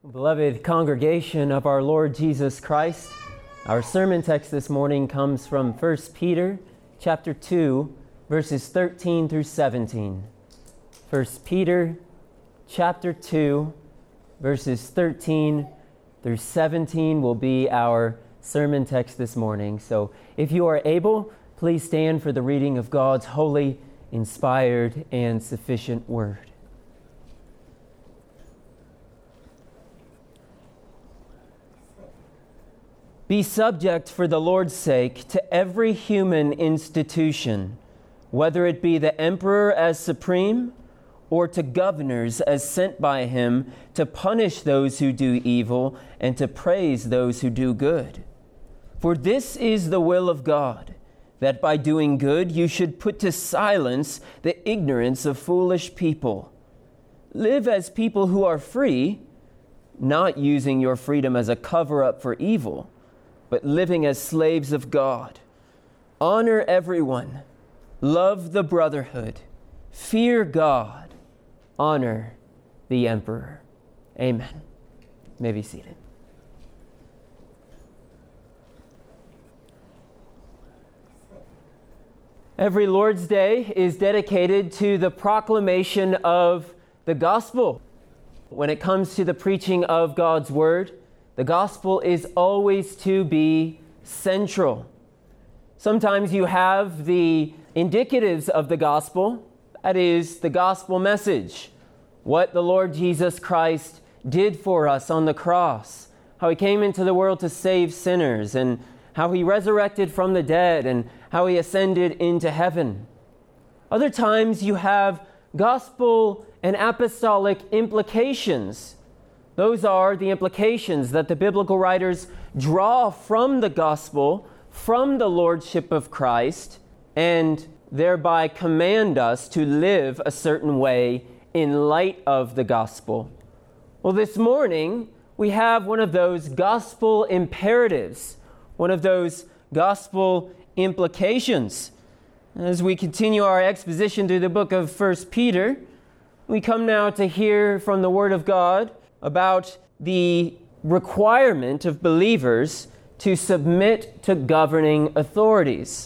Beloved congregation of our Lord Jesus Christ, our sermon text this morning comes from 1 Peter chapter 2, verses 13 through 17. 1 Peter chapter 2, verses 13 through 17 will be our sermon text this morning. So if you are able, please stand for the reading of God's holy, inspired, and sufficient word. Be subject for the Lord's sake to every human institution, whether it be the emperor as supreme, or to governors as sent by him to punish those who do evil and to praise those who do good. For this is the will of God, that by doing good you should put to silence the ignorance of foolish people. Live as people who are free, not using your freedom as a cover-up for evil, but living as slaves of God. Honor everyone. Love the brotherhood. Fear God. Honor the emperor. Amen. You may be seated. Every Lord's Day is dedicated to the proclamation of the gospel. When it comes to the preaching of God's word, the gospel is always to be central. Sometimes you have the indicatives of the gospel, that is the gospel message, what the Lord Jesus Christ did for us on the cross, how he came into the world to save sinners, and how he resurrected from the dead, and how he ascended into heaven. Other times you have gospel and apostolic implications. Those are the implications that the biblical writers draw from the gospel, from the lordship of Christ, and thereby command us to live a certain way in light of the gospel. Well, this morning, we have one of those gospel imperatives, one of those gospel implications. As we continue our exposition through the book of 1 Peter, we come now to hear from the Word of God about the requirement of believers to submit to governing authorities.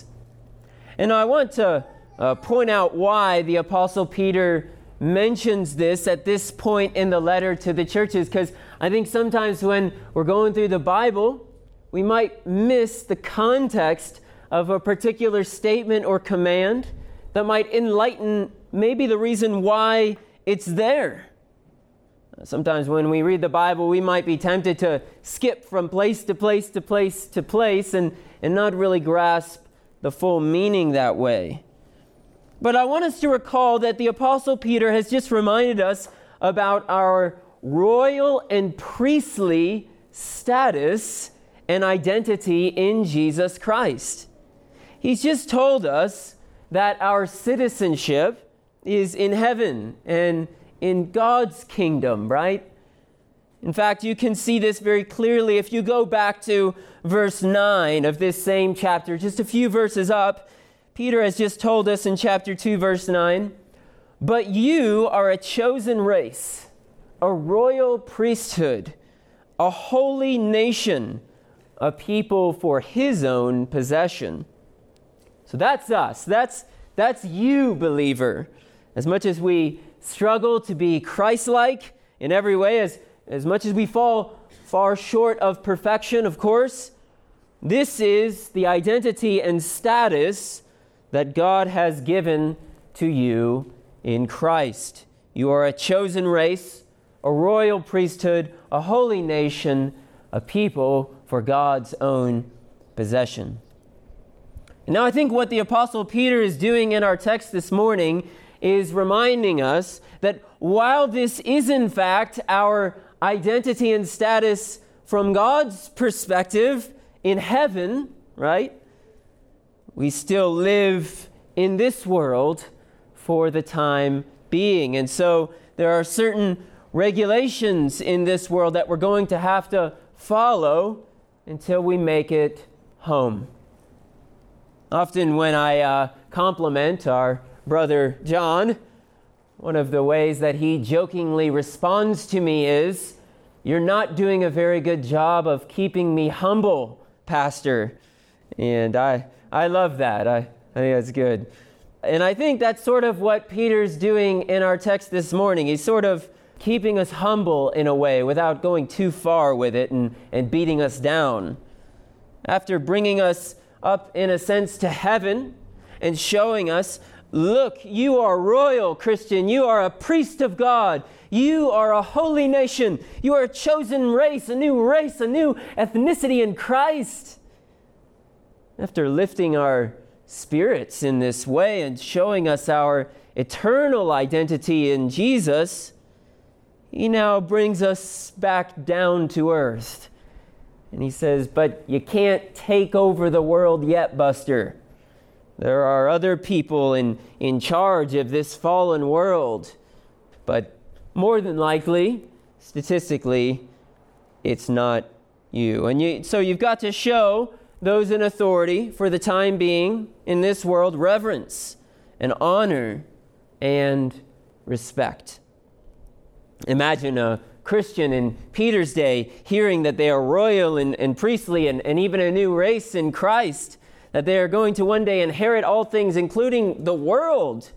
And I want to point out why the Apostle Peter mentions this at this point in the letter to the churches, because I think sometimes when we're going through the Bible, we might miss the context of a particular statement or command that might enlighten maybe the reason why it's there. Sometimes when we read the Bible, we might be tempted to skip from place to place to place to place and not really grasp the full meaning that way. But I want us to recall that the Apostle Peter has just reminded us about our royal and priestly status and identity in Jesus Christ. He's just told us that our citizenship is in heaven and in God's kingdom, right? In fact, you can see this very clearly if you go back to verse 9 of this same chapter, just a few verses up. Peter has just told us in chapter 2, verse 9, "But you are a chosen race, a royal priesthood, a holy nation, a people for his own possession." So that's us. That's you, believer. As much as we struggle to be Christ-like in every way, as much as we fall far short of perfection, of course, this is the identity and status that God has given to you in Christ. You are a chosen race, a royal priesthood, a holy nation, a people for God's own possession. And now I think what the Apostle Peter is doing in our text this morning is reminding us that while this is in fact our identity and status from God's perspective in heaven, right? We still live in this world for the time being. And so there are certain regulations in this world that we're going to have to follow until we make it home. Often when I compliment our brother John, one of the ways that he jokingly responds to me is, you're not doing a very good job of keeping me humble, Pastor. And I love that. I think that's good. And I think that's sort of what Peter's doing in our text this morning. He's sort of keeping us humble in a way without going too far with it and beating us down. After bringing us up, in a sense, to heaven and showing us, look, you are royal, Christian. You are a priest of God. You are a holy nation. You are a chosen race, a new ethnicity in Christ. After lifting our spirits in this way and showing us our eternal identity in Jesus, he now brings us back down to earth. And he says, but you can't take over the world yet, Buster. There are other people in charge of this fallen world. But more than likely, statistically, it's not you. And so you've got to show those in authority for the time being in this world reverence and honor and respect. Imagine a Christian in Peter's day hearing that they are royal and priestly and even a new race in Christ, that they are going to one day inherit all things, including the world,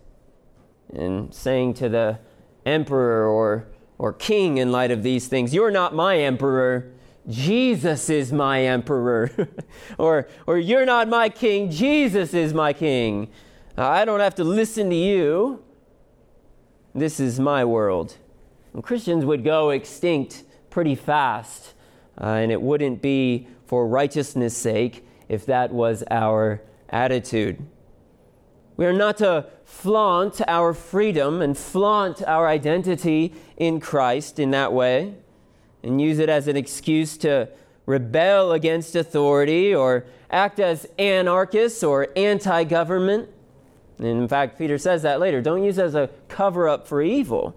and saying to the emperor or king in light of these things, you're not my emperor, Jesus is my emperor. or you're not my king, Jesus is my king. I don't have to listen to you. This is my world. And Christians would go extinct pretty fast, and it wouldn't be for righteousness' sake if that was our attitude. We are not to flaunt our freedom and flaunt our identity in Christ in that way and use it as an excuse to rebel against authority or act as anarchists or anti-government. And in fact, Peter says that later. Don't use it as a cover-up for evil.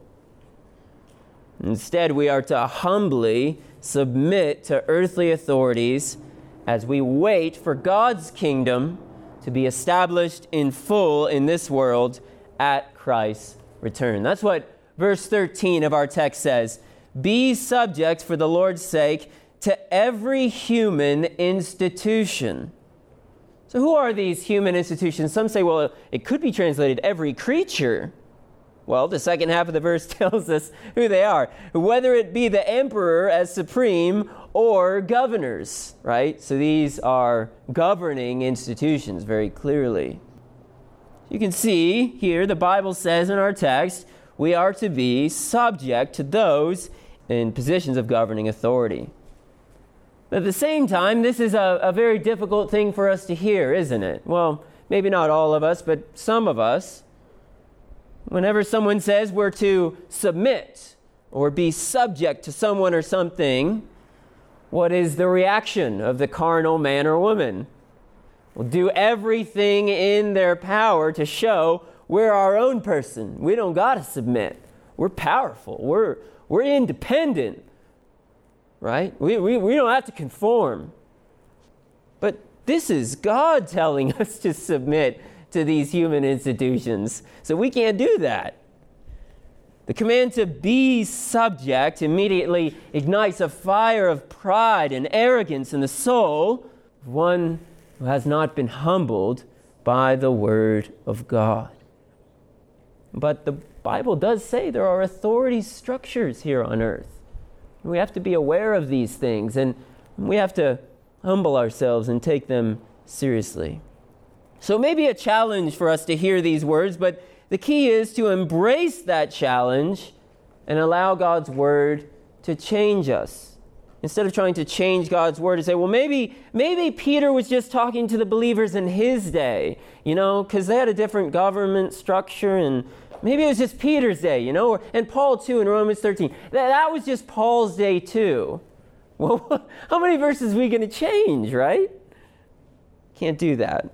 Instead, we are to humbly submit to earthly authorities as we wait for God's kingdom to be established in full in this world at Christ's return. That's what verse 13 of our text says. Be subject for the Lord's sake to every human institution. So who are these human institutions? Some say, well, it could be translated every creature. Well, the second half of the verse tells us who they are. Whether it be the emperor as supreme or governors, right? So these are governing institutions very clearly. You can see here the Bible says in our text, we are to be subject to those in positions of governing authority. But at the same time, this is a very difficult thing for us to hear, isn't it? Well, maybe not all of us, but some of us. Whenever someone says we're to submit or be subject to someone or something, what is the reaction of the carnal man or woman? Will do everything in their power to show we're our own person. We don't got to submit. We're powerful. We're independent, right? We don't have to conform. But this is God telling us to submit to these human institutions. So we can't do that. The command to be subject immediately ignites a fire of pride and arrogance in the soul of one who has not been humbled by the word of God. But the Bible does say there are authority structures here on earth. We have to be aware of these things, and we have to humble ourselves and take them seriously. So it may be a challenge for us to hear these words, but the key is to embrace that challenge and allow God's word to change us. Instead of trying to change God's word and say, well, maybe Peter was just talking to the believers in his day, because they had a different government structure, and maybe it was just Peter's day, and Paul too in Romans 13. That was just Paul's day too. Well, how many verses are we going to change, right? Can't do that.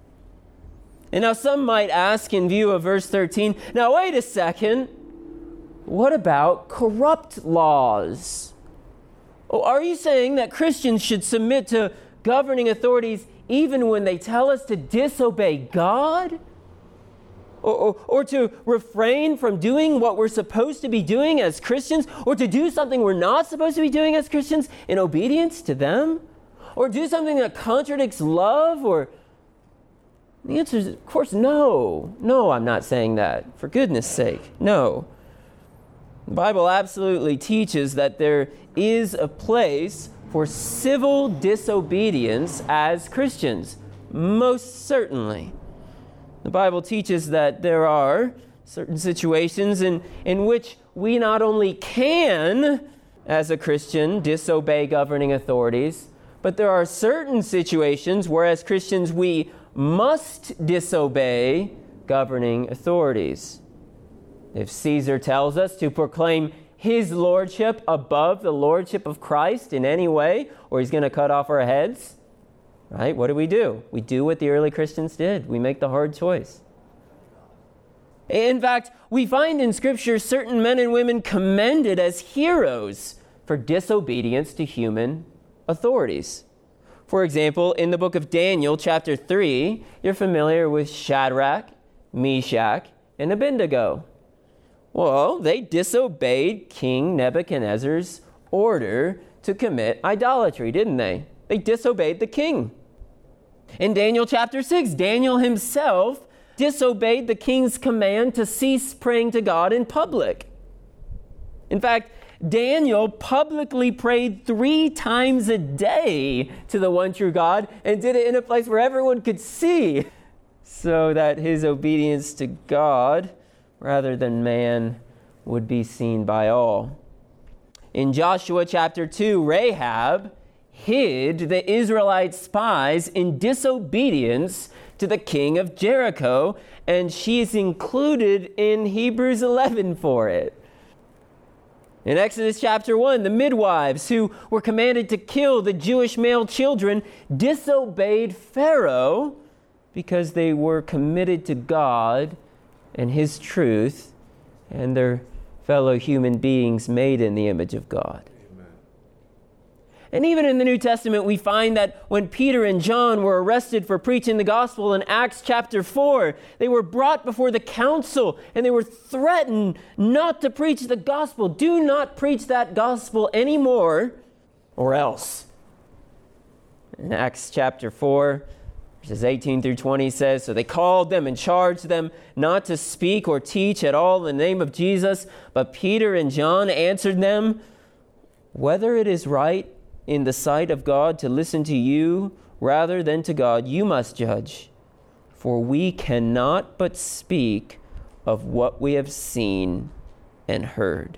And now some might ask in view of verse 13, now wait a second, what about corrupt laws? Oh, are you saying that Christians should submit to governing authorities even when they tell us to disobey God? or to refrain from doing what we're supposed to be doing as Christians, or to do something we're not supposed to be doing as Christians in obedience to them, or do something that contradicts love, or... The answer is, of course, no. No, I'm not saying that. For goodness sake, no. The Bible absolutely teaches that there is a place for civil disobedience as Christians. Most certainly. The Bible teaches that there are certain situations in which we not only can, as a Christian, disobey governing authorities, but there are certain situations where, as Christians, we must disobey governing authorities. If Caesar tells us to proclaim his lordship above the lordship of Christ in any way, or he's going to cut off our heads, right? What do? We do what the early Christians did. We make the hard choice. In fact, we find in Scripture certain men and women commended as heroes for disobedience to human authorities. For example, in the book of Daniel, chapter 3, you're familiar with Shadrach, Meshach, and Abednego. Well, they disobeyed King Nebuchadnezzar's order to commit idolatry, didn't they? They disobeyed the king. In Daniel chapter 6, Daniel himself disobeyed the king's command to cease praying to God in public. In fact, Daniel publicly prayed 3 times a day to the one true God and did it in a place where everyone could see, so that his obedience to God rather than man would be seen by all. In Joshua chapter 2, Rahab hid the Israelite spies in disobedience to the king of Jericho, and she is included in Hebrews 11 for it. In Exodus chapter 1, the midwives who were commanded to kill the Jewish male children disobeyed Pharaoh because they were committed to God and His truth and their fellow human beings made in the image of God. And even in the New Testament, we find that when Peter and John were arrested for preaching the gospel in Acts chapter 4, they were brought before the council and they were threatened not to preach the gospel. Do not preach that gospel anymore, or else. In Acts chapter 4, verses 18 through 20 says, "So they called them and charged them not to speak or teach at all in the name of Jesus. But Peter and John answered them, 'Whether it is right in the sight of God to listen to you rather than to God, you must judge. For we cannot but speak of what we have seen and heard.'"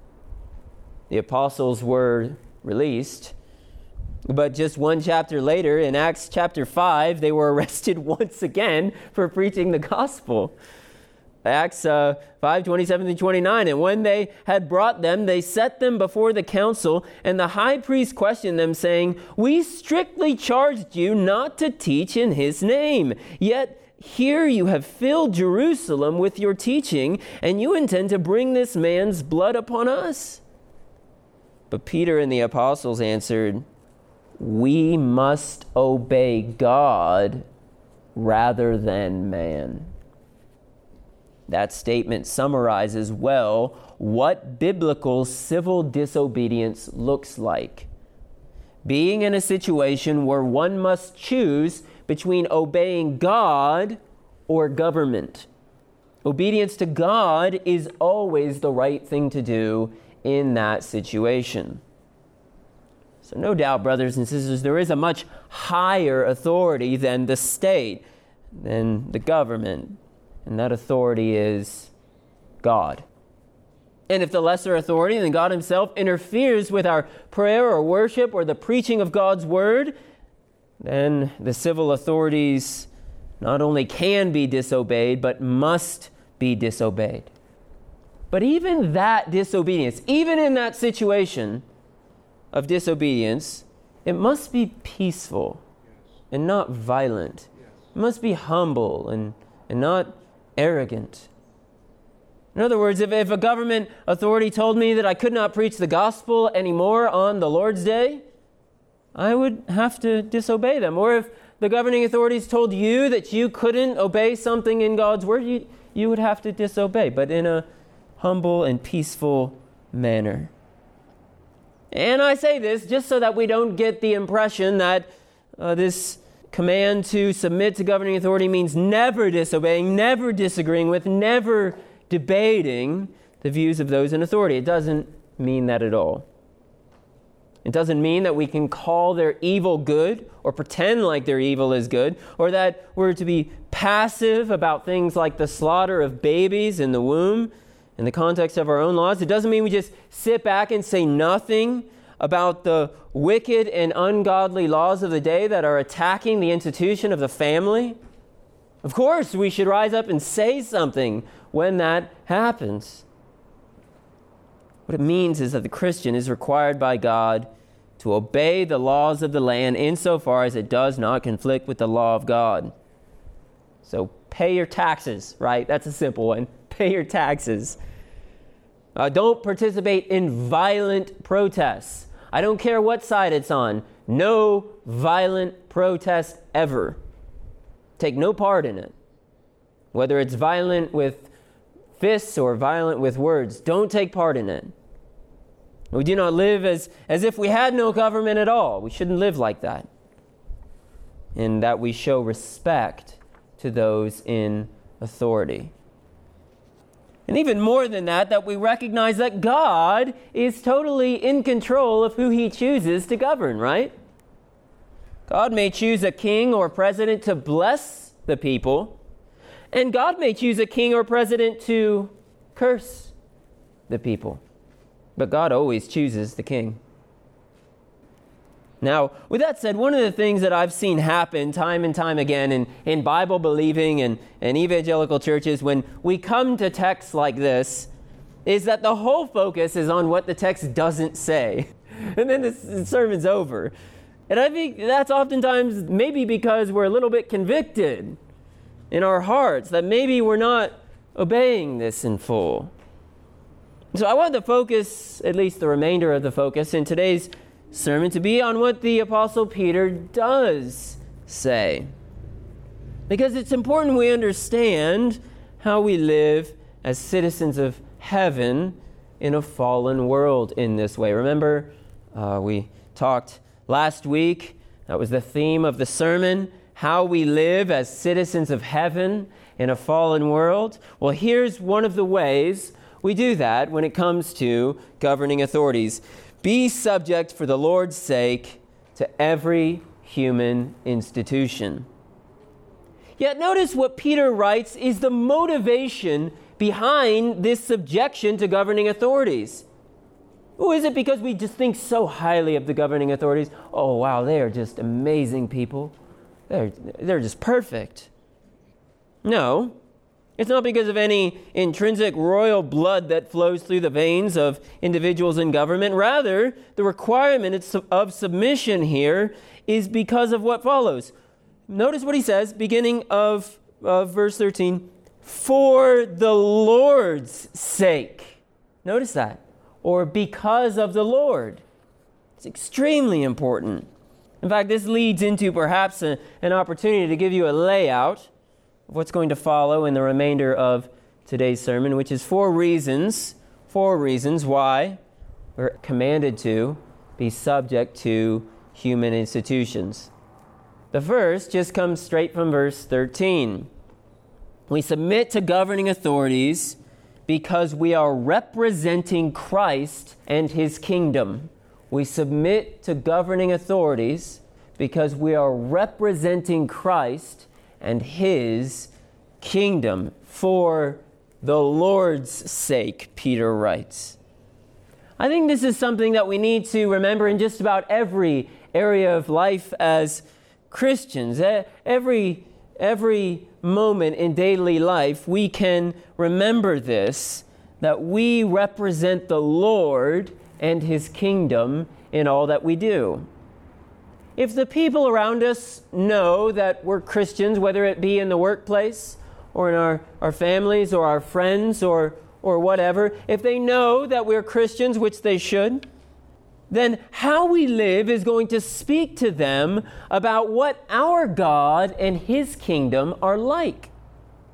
The apostles were released, but just one chapter later, in Acts chapter 5, they were arrested once again for preaching the gospel. Acts 5, 27 to 29. "And when they had brought them, they set them before the council, and the high priest questioned them, saying, 'We strictly charged you not to teach in his name. Yet here you have filled Jerusalem with your teaching, and you intend to bring this man's blood upon us.' But Peter and the apostles answered, 'We must obey God rather than man.'" That statement summarizes well what biblical civil disobedience looks like. Being in a situation where one must choose between obeying God or government. Obedience to God is always the right thing to do in that situation. So no doubt, brothers and sisters, there is a much higher authority than the state, than the government. And that authority is God. And if the lesser authority, then God Himself, interferes with our prayer or worship or the preaching of God's word, then the civil authorities not only can be disobeyed, but must be disobeyed. But even that disobedience, even in that situation of disobedience, it must be peaceful and not violent. It must be humble and not arrogant. In other words, if a government authority told me that I could not preach the gospel anymore on the Lord's Day, I would have to disobey them. Or if the governing authorities told you that you couldn't obey something in God's word, you you would have to disobey, but in a humble and peaceful manner. And I say this just so that we don't get the impression that this command to submit to governing authority means never disobeying, never disagreeing with, never debating the views of those in authority. It doesn't mean that at all. It doesn't mean that we can call their evil good or pretend like their evil is good, or that we're to be passive about things like the slaughter of babies in the womb in the context of our own laws. It doesn't mean we just sit back and say nothing about the wicked and ungodly laws of the day that are attacking the institution of the family. Of course, we should rise up and say something when that happens. What it means is that the Christian is required by God to obey the laws of the land insofar as it does not conflict with the law of God. So pay your taxes, right? That's a simple one. Pay your taxes. Don't participate in violent protests. I don't care what side it's on. No violent protest ever. Take no part in it. Whether it's violent with fists or violent with words, don't take part in it. We do not live as if we had no government at all. We shouldn't live like that. And that we show respect to those in authority. And even more than that, that we recognize that God is totally in control of who He chooses to govern, right? God may choose a king or president to bless the people, and God may choose a king or president to curse the people. But God always chooses the king. Now, with that said, one of the things that I've seen happen time and time again in Bible-believing and evangelical churches when we come to texts like this is that the whole focus is on what the text doesn't say. And then the sermon's over. And I think that's oftentimes maybe because we're a little bit convicted in our hearts that maybe we're not obeying this in full. So I want the focus, at least the remainder of the focus in today's sermon, to be on what the Apostle Peter does say. Because it's important we understand how we live as citizens of heaven in a fallen world in this way. Remember, we talked last week, that was the theme of the sermon, how we live as citizens of heaven in a fallen world. Well, here's one of the ways we do that when it comes to governing authorities. Be subject for the Lord's sake to every human institution. Yet notice what Peter writes is the motivation behind this subjection to governing authorities. Oh, is it because we just think so highly of the governing authorities? Oh, wow, they are just amazing people. They're just perfect. No. It's not because of any intrinsic royal blood that flows through the veins of individuals in government. Rather, the requirement of submission here is because of what follows. Notice what he says, beginning of verse 13. For the Lord's sake. Notice that. Or because of the Lord. It's extremely important. In fact, this leads into perhaps an opportunity to give you a layout of what's going to follow in the remainder of today's sermon, which is four reasons why we're commanded to be subject to human institutions. The first just comes straight from verse 13. We submit to governing authorities because we are representing Christ and His kingdom. We submit to governing authorities because we are representing Christ and His kingdom for the Lord's sake, Peter writes. I think this is something that we need to remember in just about every area of life as Christians. Every moment in daily life, we can remember this, that we represent the Lord and His kingdom in all that we do. If the people around us know that we're Christians, whether it be in the workplace or in our families or our friends or whatever, if they know that we're Christians, which they should, then how we live is going to speak to them about what our God and His kingdom are like.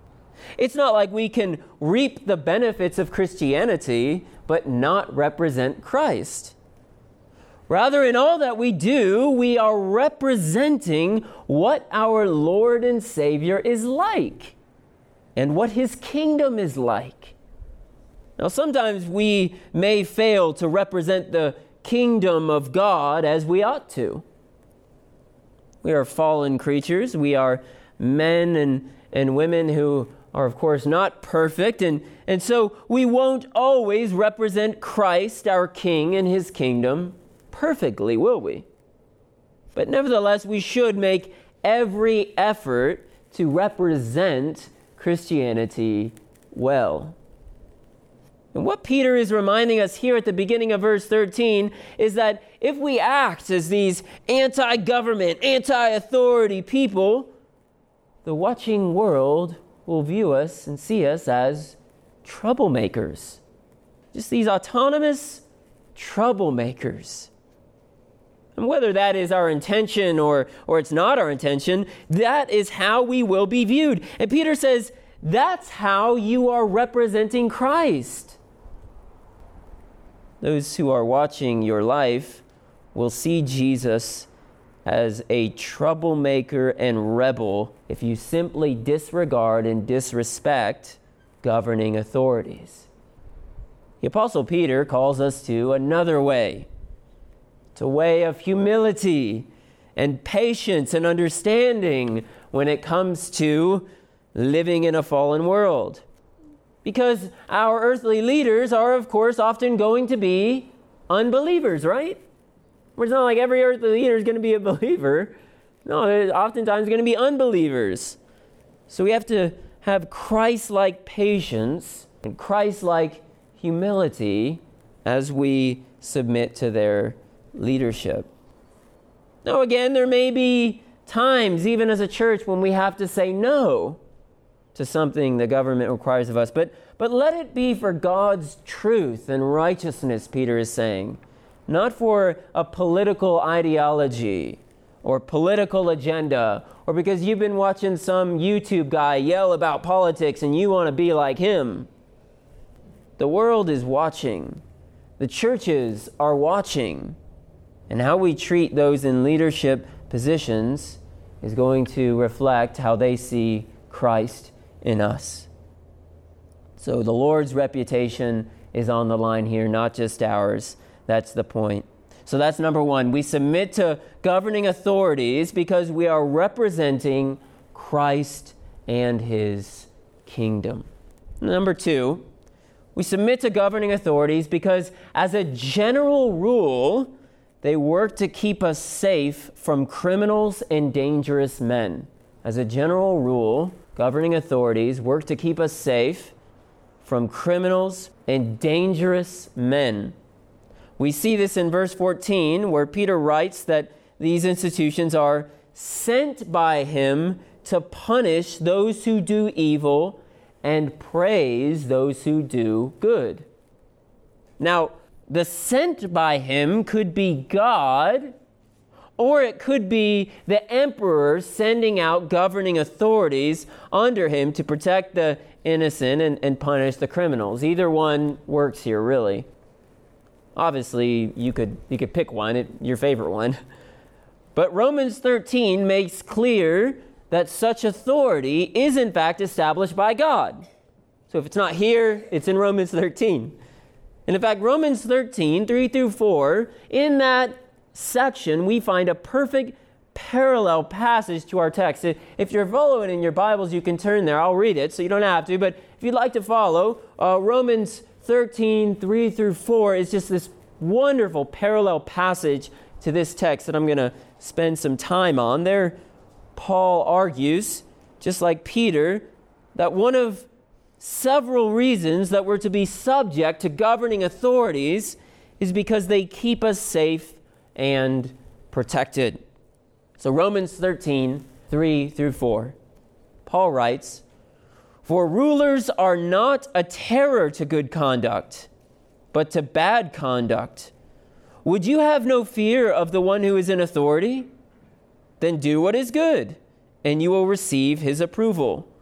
It's not like we can reap the benefits of Christianity but not represent Christ. Rather, in all that we do, we are representing what our Lord and Savior is like and what his kingdom is like. Now, sometimes we may fail to represent the kingdom of God as we ought to. We are fallen creatures. We are men and women who are, of course, not perfect. And so we won't always represent Christ, our King, and his kingdom perfectly, will we? But nevertheless, we should make every effort to represent Christianity well. And what Peter is reminding us here at the beginning of verse 13 is that if we act as these anti-government, anti-authority people, the watching world will view us and see us as troublemakers. Just these autonomous troublemakers. And whether that is our intention or it's not our intention, that is how we will be viewed. And Peter says, that's how you are representing Christ. Those who are watching your life will see Jesus as a troublemaker and rebel if you simply disregard and disrespect governing authorities. The Apostle Peter calls us to another way. It's a way of humility and patience and understanding when it comes to living in a fallen world. Because our earthly leaders are, of course, often going to be unbelievers, right? It's not like every earthly leader is going to be a believer. No, they're oftentimes going to be unbelievers. So we have to have Christ-like patience and Christ-like humility as we submit to their leadership. Now, again, there may be times, even as a church, when we have to say no to something the government requires of us. But let it be for God's truth and righteousness, Peter is saying, not for a political ideology or political agenda, or because you've been watching some YouTube guy yell about politics and you want to be like him. The world is watching. The churches are watching. And how we treat those in leadership positions is going to reflect how they see Christ in us. So the Lord's reputation is on the line here, not just ours. That's the point. So that's number one. We submit to governing authorities because we are representing Christ and his kingdom. Number two, we submit to governing authorities because as a general rule, they work to keep us safe from criminals and dangerous men. As a general rule, governing authorities work to keep us safe from criminals and dangerous men. We see this in verse 14, where Peter writes that these institutions are sent by him to punish those who do evil and praise those who do good. Now, the sent by him could be God, or it could be the emperor sending out governing authorities under him to protect the innocent and punish the criminals. Either one works here, really. Obviously, you could pick one, your favorite one. But Romans 13 makes clear that such authority is in fact established by God. So if it's not here, it's in Romans 13. And in fact, Romans 13, 3 through 4, in that section, we find a perfect parallel passage to our text. If you're following in your Bibles, you can turn there. I'll read it, so you don't have to. But if you'd like to follow, Romans 13, 3 through 4 is just this wonderful parallel passage to this text that I'm going to spend some time on. There, Paul argues, just like Peter, that one of several reasons that we're to be subject to governing authorities is because they keep us safe and protected. So Romans 13, 3 through 4, Paul writes, "For rulers are not a terror to good conduct, but to bad conduct. Would you have no fear of the one who is in authority? Then do what is good, and you will receive his approval.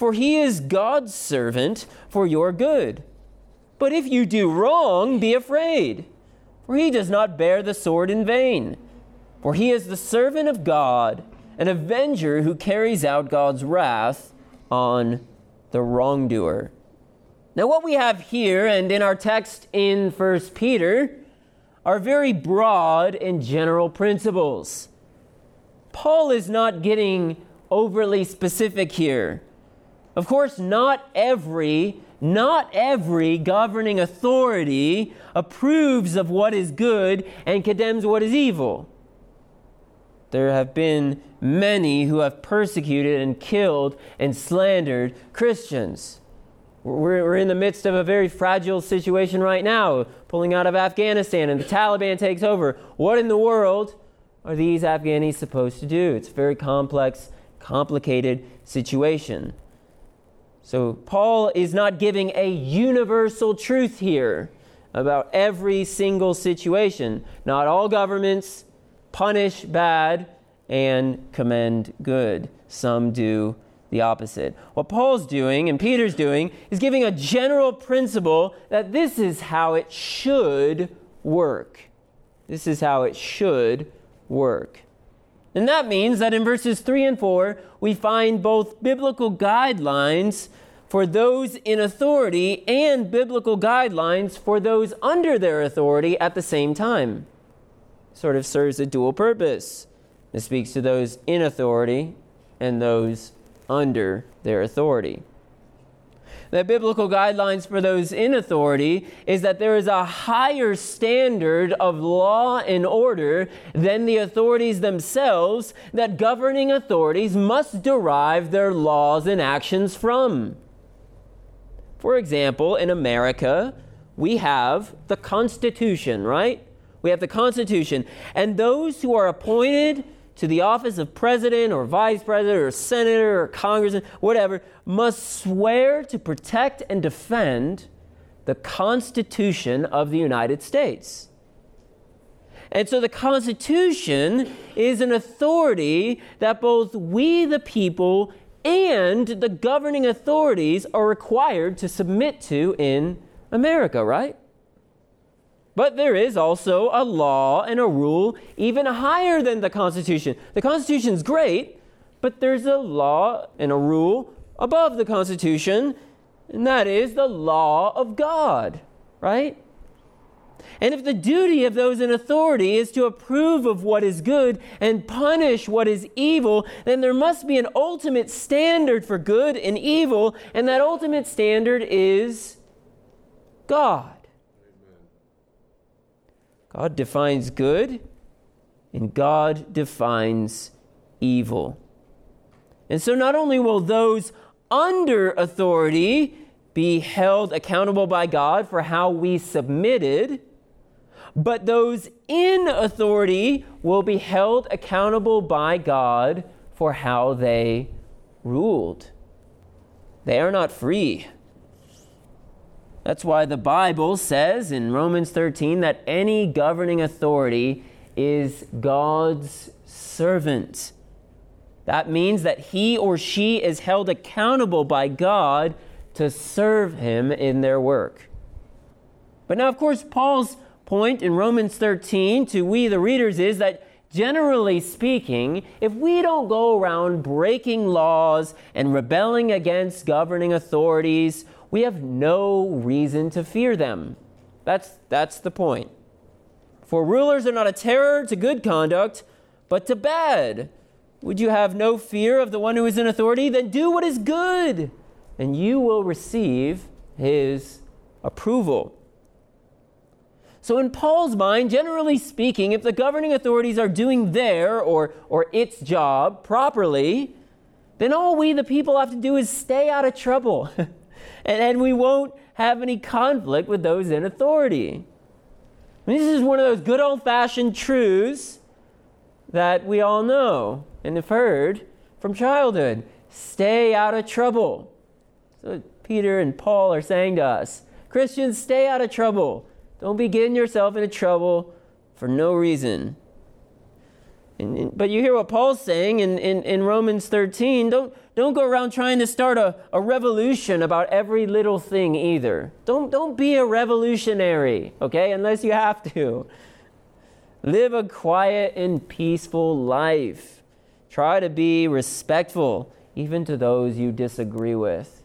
for he is God's servant for your good. But if you do wrong, be afraid, for he does not bear the sword in vain. For he is the servant of God, an avenger who carries out God's wrath on the wrongdoer. Now, what we have here and in our text in 1 Peter are very broad and general principles. Paul is not getting overly specific here. Of course, not every governing authority approves of what is good and condemns what is evil. There have been many who have persecuted and killed and slandered Christians. We're in the midst of a very fragile situation right now, pulling out of Afghanistan, and the Taliban takes over. What in the world are these Afghanis supposed to do? It's a very complex, complicated situation. So Paul is not giving a universal truth here about every single situation. Not all governments punish bad and commend good. Some do the opposite. What Paul's doing and Peter's doing is giving a general principle that this is how it should work. This is how it should work. And that means that in verses 3 and 4, we find both biblical guidelines for those in authority and biblical guidelines for those under their authority at the same time. Sort of serves a dual purpose. It speaks to those in authority and those under their authority. The biblical guidelines for those in authority is that there is a higher standard of law and order than the authorities themselves that governing authorities must derive their laws and actions from. For example, in America, we have the Constitution, right? We have the Constitution, and those who are appointed to the office of president or vice president or senator or congressman, whatever, must swear to protect and defend the Constitution of the United States. And so the Constitution is an authority that both we, the people, and the governing authorities are required to submit to in America, right? But there is also a law and a rule even higher than the Constitution. The Constitution's great, but there's a law and a rule above the Constitution, and that is the law of God, right? And if the duty of those in authority is to approve of what is good and punish what is evil, then there must be an ultimate standard for good and evil, and that ultimate standard is God. God defines good, and God defines evil. And so not only will those under authority be held accountable by God for how we submitted, but those in authority will be held accountable by God for how they ruled. They are not free. That's why the Bible says in Romans 13 that any governing authority is God's servant. That means that he or she is held accountable by God to serve him in their work. But now, of course, Paul's point in Romans 13 to we, the readers, is that generally speaking, if we don't go around breaking laws and rebelling against governing authorities, we have no reason to fear them. That's the point. For rulers are not a terror to good conduct, but to bad. Would you have no fear of the one who is in authority? Then do what is good, and you will receive his approval. So in Paul's mind, generally speaking, if the governing authorities are doing their or its job properly, then all we, the people, have to do is stay out of trouble. And we won't have any conflict with those in authority. This is one of those good old-fashioned truths that we all know and have heard from childhood. Stay out of trouble. So Peter and Paul are saying to us, Christians, stay out of trouble. Don't be getting yourself into trouble for no reason. But you hear what Paul's saying in Romans 13. Don't go around trying to start a revolution about every little thing either. Don't be a revolutionary, okay, unless you have to. Live a quiet and peaceful life. Try to be respectful, even to those you disagree with.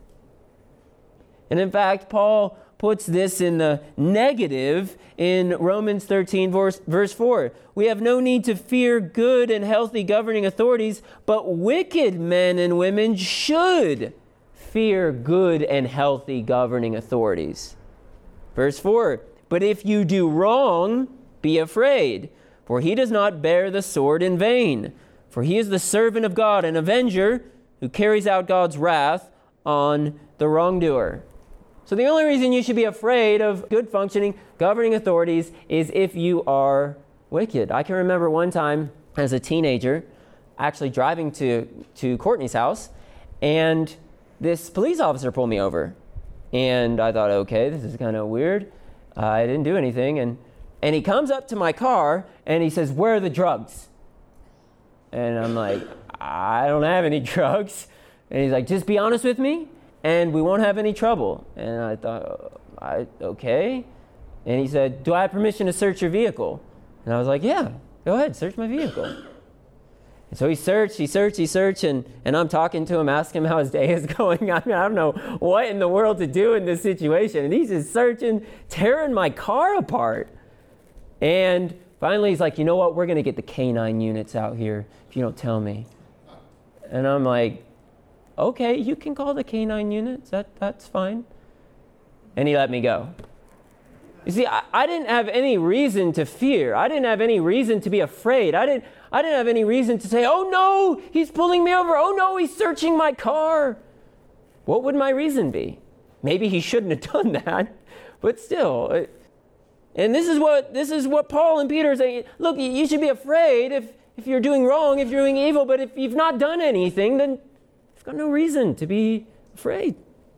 And in fact, Paul puts this in the negative in Romans 13, verse 4. We have no need to fear good and healthy governing authorities, but wicked men and women should fear good and healthy governing authorities. Verse 4, but if you do wrong, be afraid, for he does not bear the sword in vain. For he is the servant of God, an avenger who carries out God's wrath on the wrongdoer. So the only reason you should be afraid of good functioning governing authorities is if you are wicked. I can remember one time as a teenager actually driving to Courtney's house, and this police officer pulled me over. And I thought, okay, this is kind of weird. I didn't do anything. And he comes up to my car and he says, where are the drugs? And I'm like, I don't have any drugs. And he's like, just be honest with me and we won't have any trouble. And I thought, okay. And he said, do I have permission to search your vehicle? And I was like, yeah, go ahead, search my vehicle. And so he searched, and I'm talking to him, asking him how his day is going. I mean, I don't know what in the world to do in this situation. And he's just searching, tearing my car apart. And finally he's like, you know what, we're going to get the K9 units out here if you don't tell me. And I'm like, okay, you can call the K9 units, that's fine. And he let me go. You see, I didn't have any reason to fear. I didn't have any reason to be afraid. I didn't have any reason to say, oh no, he's pulling me over. Oh no, he's searching my car. What would my reason be? Maybe he shouldn't have done that, but still. And this is what Paul and Peter are saying. Look, you should be afraid if you're doing wrong, if you're doing evil, but if you've not done anything, then you've got no reason to be afraid.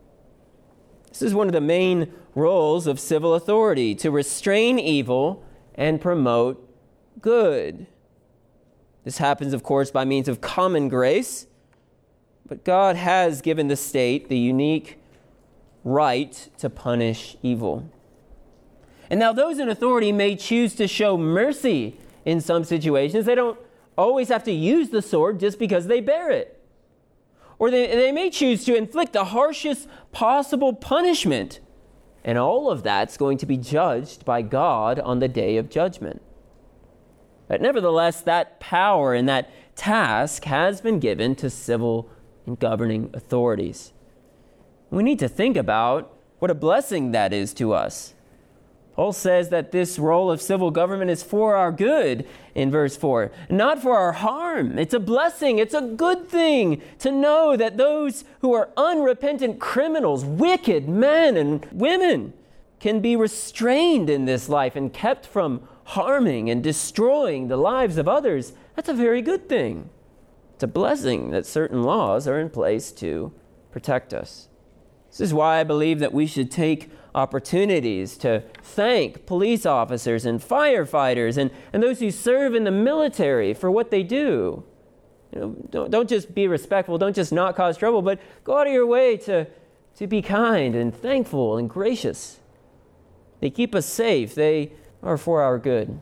This is one of the main roles of civil authority, to restrain evil and promote good. This happens, of course, by means of common grace, but God has given the state the unique right to punish evil. And now those in authority may choose to show mercy in some situations. They don't always have to use the sword just because they bear it. Or they may choose to inflict the harshest possible punishment. And all of that's going to be judged by God on the day of judgment. But nevertheless, that power and that task has been given to civil and governing authorities. We need to think about what a blessing that is to us. Paul says that this role of civil government is for our good in verse 4, not for our harm. It's a blessing. It's a good thing to know that those who are unrepentant criminals, wicked men and women, can be restrained in this life and kept from harming and destroying the lives of others. That's a very good thing. It's a blessing that certain laws are in place to protect us. This is why I believe that we should take opportunities to thank police officers and firefighters and those who serve in the military for what they do. You know, don't just be respectful, don't just not cause trouble, but go out of your way to be kind and thankful and gracious. They keep us safe. They are for our good.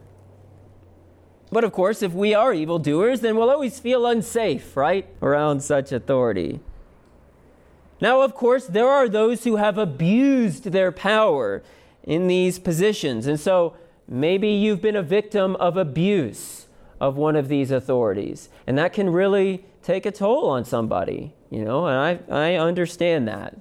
But of course, if we are evildoers, then we'll always feel unsafe, right, around such authority. Now, of course, there are those who have abused their power in these positions. And so maybe you've been a victim of abuse of one of these authorities. And that can really take a toll on somebody, you know, and I understand that.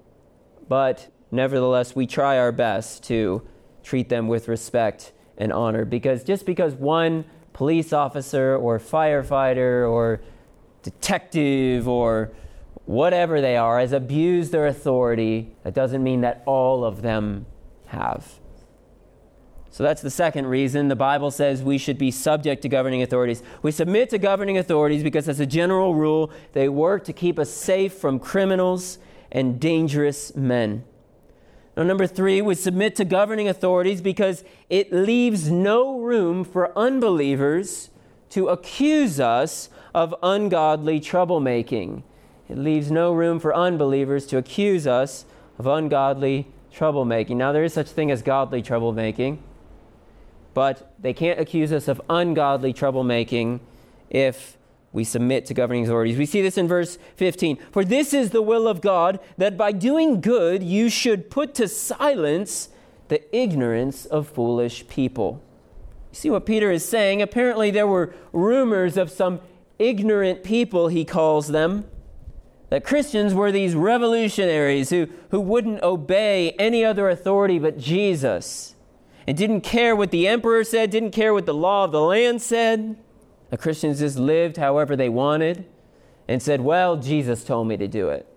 But nevertheless, we try our best to treat them with respect and honor, because just because one police officer or firefighter or detective or whatever they are has abused their authority, that doesn't mean that all of them have. So that's the second reason the Bible says we should be subject to governing authorities. We submit to governing authorities because, as a general rule, they work to keep us safe from criminals and dangerous men. Now, number 3, we submit to governing authorities because it leaves no room for unbelievers to accuse us of ungodly troublemaking. It leaves no room for unbelievers to accuse us of ungodly troublemaking. Now, there is such a thing as godly troublemaking, but they can't accuse us of ungodly troublemaking if we submit to governing authorities. We see this in verse 15. For this is the will of God, that by doing good you should put to silence the ignorance of foolish people. You see what Peter is saying? Apparently there were rumors of some ignorant people, he calls them, that Christians were these revolutionaries who wouldn't obey any other authority but Jesus, and didn't care what the emperor said, didn't care what the law of the land said. The Christians just lived however they wanted and said, well, Jesus told me to do it.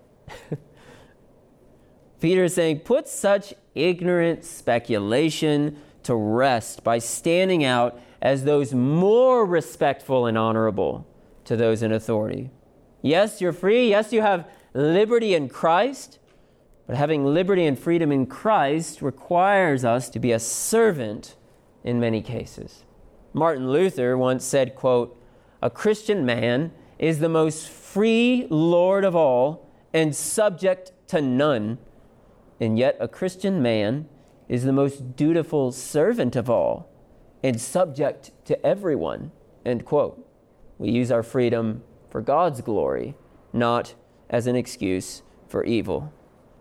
Peter is saying, put such ignorant speculation to rest by standing out as those more respectful and honorable to those in authority. Yes, you're free. Yes, you have liberty in Christ. But having liberty and freedom in Christ requires us to be a servant in many cases. Martin Luther once said, quote, a Christian man is the most free Lord of all and subject to none. And yet a Christian man is the most dutiful servant of all and subject to everyone, end quote. We use our freedom for God's glory, not as an excuse for evil.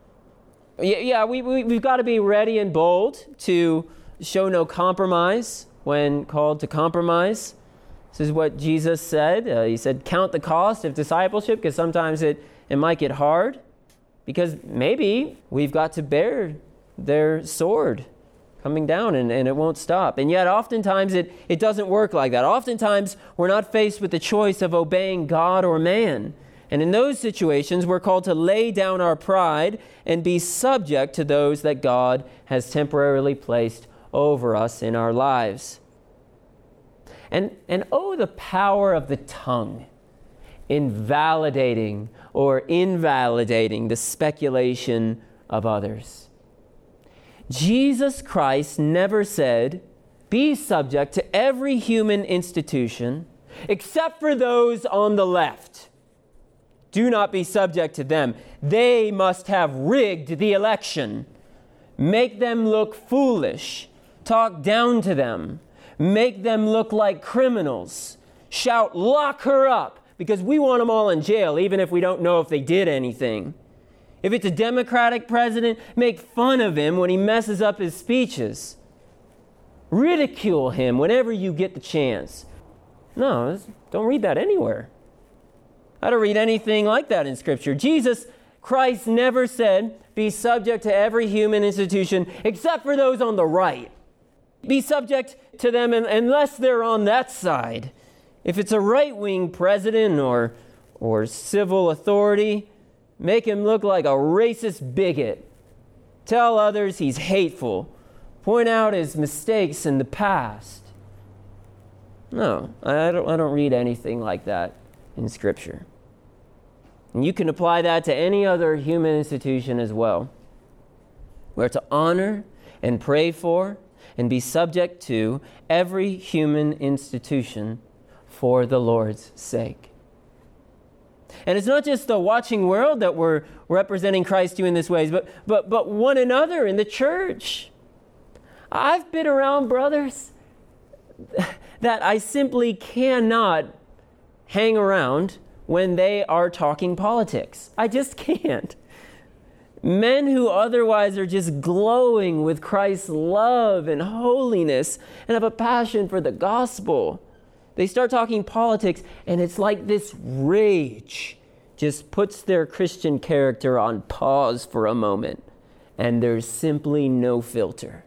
We've got to be ready and bold to show no compromise when called to compromise. This is what Jesus said. He said, count the cost of discipleship, because sometimes it might get hard, because maybe we've got to bear their sword coming down and it won't stop. And yet oftentimes it doesn't work like that. Oftentimes we're not faced with the choice of obeying God or man. And in those situations, we're called to lay down our pride and be subject to those that God has temporarily placed over us in our lives. And oh, the power of the tongue in validating or invalidating the speculation of others. Jesus Christ never said, be subject to every human institution except for those on the left. Do not be subject to them. They must have rigged the election. Make them look foolish. Talk down to them. Make them look like criminals. Shout, lock her up, because we want them all in jail, even if we don't know if they did anything. If it's a Democratic president, make fun of him when he messes up his speeches. Ridicule him whenever you get the chance. No, don't read that anywhere. I don't read anything like that in Scripture. Jesus Christ never said, be subject to every human institution except for those on the right. Be subject to them unless they're on that side. If it's a right-wing president or civil authority, make him look like a racist bigot. Tell others he's hateful. Point out his mistakes in the past. No, I don't read anything like that in Scripture. And you can apply that to any other human institution as well. We're to honor and pray for and be subject to every human institution for the Lord's sake. And it's not just the watching world that we're representing Christ to in this ways, but one another in the church. I've been around brothers that I simply cannot hang around when they are talking politics. I just can't. Men who otherwise are just glowing with Christ's love and holiness and have a passion for the gospel. They start talking politics, and it's like this rage just puts their Christian character on pause for a moment, and there's simply no filter.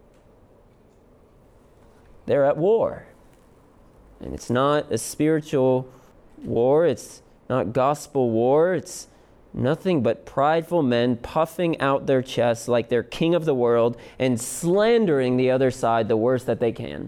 They're at war. And it's not a spiritual war. It's not gospel war. It's nothing but prideful men puffing out their chests like they're king of the world and slandering the other side the worst that they can.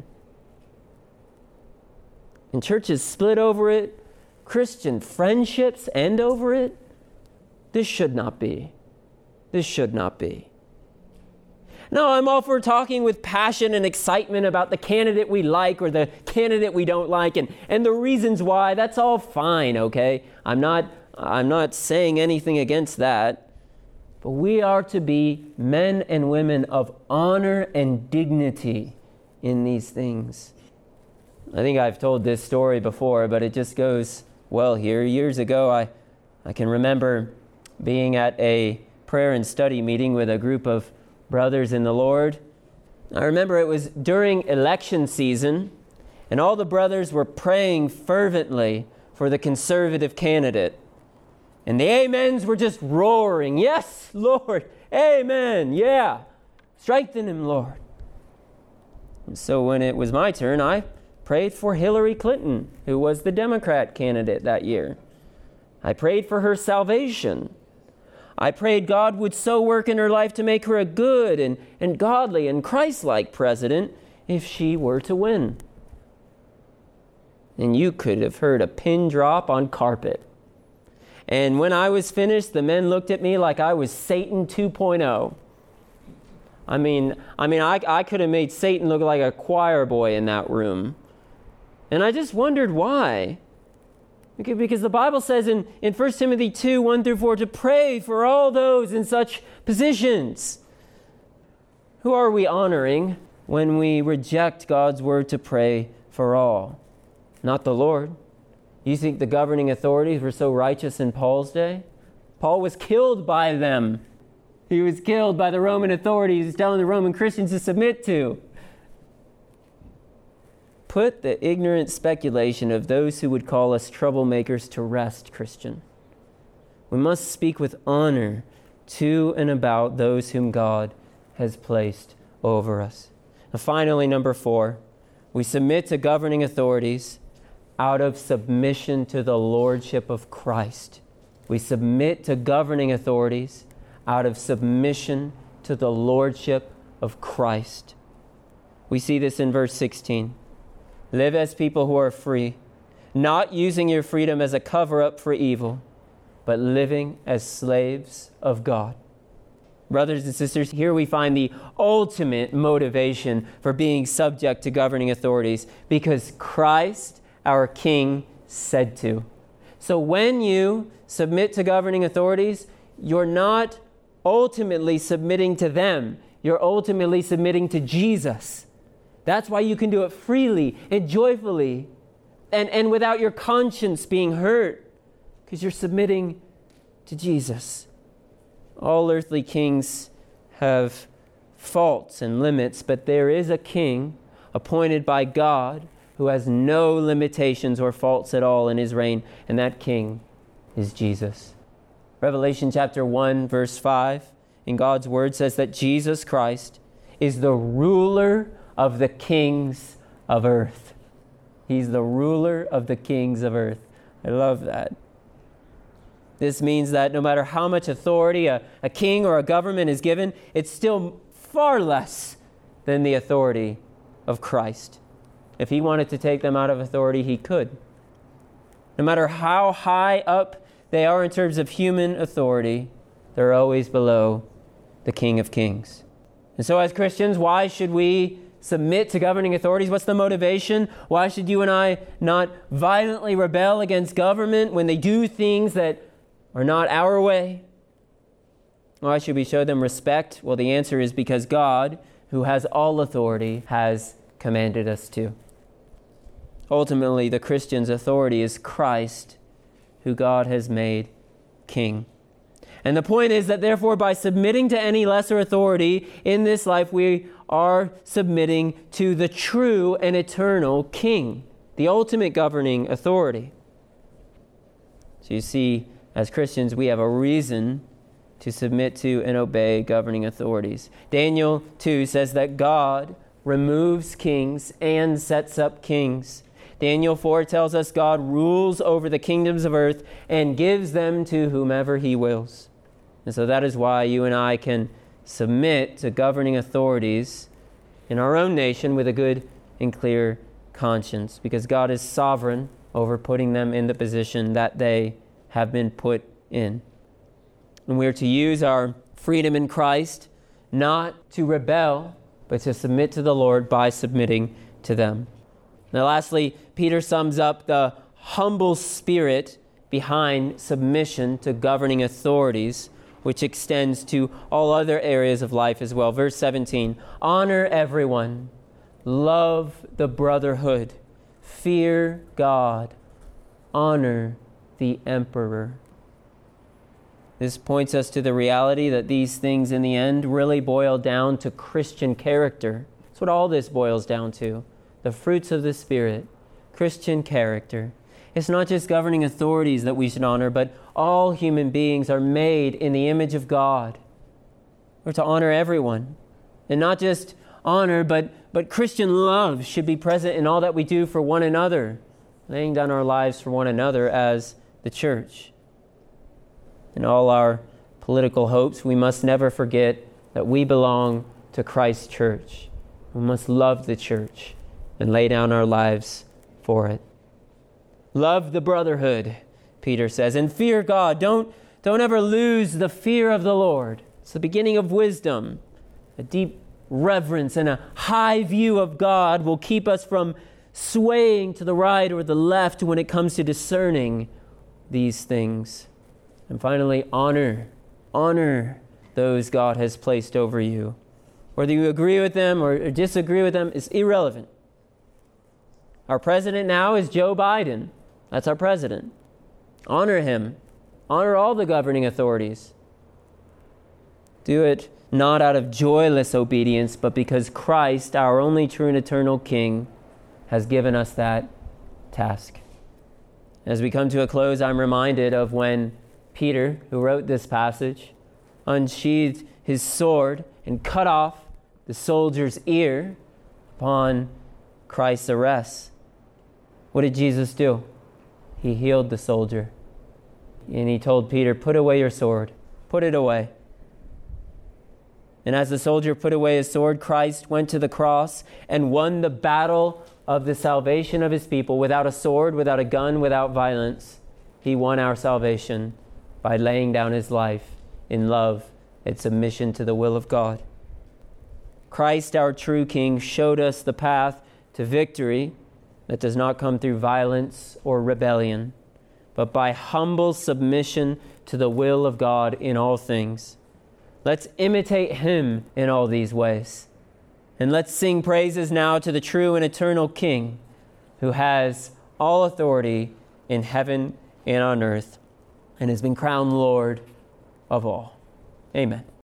And churches split over it. Christian friendships end over it. This should not be. This should not be. No, I'm all for talking with passion and excitement about the candidate we like or the candidate we don't like and the reasons why. That's all fine, okay? I'm not saying anything against that. But we are to be men and women of honor and dignity in these things. I think I've told this story before, but it just goes well here. Years ago, I can remember being at a prayer and study meeting with a group of brothers in the Lord. I remember it was during election season, and all the brothers were praying fervently for the conservative candidate. And the amens were just roaring. Yes, Lord. Amen. Yeah. Strengthen him, Lord. And so when it was my turn, I prayed for Hillary Clinton, who was the Democrat candidate that year. I prayed for her salvation. I prayed God would so work in her life to make her a good and godly and Christ-like president if she were to win. And you could have heard a pin drop on carpet. And when I was finished, the men looked at me like I was Satan 2.0. I mean, I could have made Satan look like a choir boy in that room. And I just wondered why. Because the Bible says in 1 Timothy 2, 1 through 4, to pray for all those in such positions. Who are we honoring when we reject God's word to pray for all? Not the Lord. You think the governing authorities were so righteous in Paul's day? Paul was killed by them. He was killed by the Roman authorities telling the Roman Christians to submit to. Put the ignorant speculation of those who would call us troublemakers to rest, Christian. We must speak with honor to and about those whom God has placed over us. And finally, number 4, we submit to governing authorities out of submission to the lordship of Christ. We submit to governing authorities out of submission to the lordship of Christ. We see this in verse 16. Live as people who are free, not using your freedom as a cover-up for evil, but living as slaves of God. Brothers and sisters, here we find the ultimate motivation for being subject to governing authorities, because Christ, our King, said to. So when you submit to governing authorities, you're not ultimately submitting to them. You're ultimately submitting to Jesus. That's why you can do it freely and joyfully and without your conscience being hurt, because you're submitting to Jesus. All earthly kings have faults and limits, but there is a king appointed by God who has no limitations or faults at all in his reign, and that king is Jesus. Revelation chapter 1, verse 5, in God's word says that Jesus Christ is the ruler of the kings of earth. He's the ruler of the kings of earth. I love that. This means that no matter how much authority a king or a government is given, it's still far less than the authority of Christ. If he wanted to take them out of authority, he could. No matter how high up they are in terms of human authority, they're always below the King of Kings. And so as Christians, why should we submit to governing authorities? What's the motivation? Why should you and I not violently rebel against government when they do things that are not our way? Why should we show them respect? Well, the answer is because God, who has all authority, has commanded us to. Ultimately, the Christian's authority is Christ, who God has made king. And the point is that therefore, by submitting to any lesser authority in this life, we are submitting to the true and eternal King, the ultimate governing authority. So you see, as Christians, we have a reason to submit to and obey governing authorities. Daniel 2 says that God removes kings and sets up kings. Daniel 4 tells us God rules over the kingdoms of earth and gives them to whomever he wills. And so that is why you and I can submit to governing authorities in our own nation with a good and clear conscience, because God is sovereign over putting them in the position that they have been put in. And we are to use our freedom in Christ not to rebel, but to submit to the Lord by submitting to them. Now lastly, Peter sums up the humble spirit behind submission to governing authorities, which extends to all other areas of life as well. Verse 17, honor everyone, love the brotherhood, fear God, honor the emperor. This points us to the reality that these things in the end really boil down to Christian character. That's what all this boils down to. The fruits of the Spirit, Christian character. It's not just governing authorities that we should honor, but all human beings are made in the image of God. We're to honor everyone. And not just honor, but Christian love should be present in all that we do for one another, laying down our lives for one another as the church. In all our political hopes, we must never forget that we belong to Christ's church. We must love the church and lay down our lives for it. Love the brotherhood, Peter says, and fear God. Don't ever lose the fear of the Lord. It's the beginning of wisdom. A deep reverence and a high view of God will keep us from swaying to the right or the left when it comes to discerning these things. And finally, honor those God has placed over you. Whether you agree with them or disagree with them is irrelevant. Our president now is Joe Biden. That's our president. Honor him. Honor all the governing authorities. Do it not out of joyless obedience, but because Christ, our only true and eternal King, has given us that task. As we come to a close, I'm reminded of when Peter, who wrote this passage, unsheathed his sword and cut off the soldier's ear upon Christ's arrest. What did Jesus do? He healed the soldier. And he told Peter, put away your sword. Put it away. And as the soldier put away his sword, Christ went to the cross and won the battle of the salvation of his people without a sword, without a gun, without violence. He won our salvation by laying down his life in love and submission to the will of God. Christ, our true King, showed us the path to victory that does not come through violence or rebellion, but by humble submission to the will of God in all things. Let's imitate him in all these ways. And let's sing praises now to the true and eternal King, who has all authority in heaven and on earth, and has been crowned Lord of all. Amen.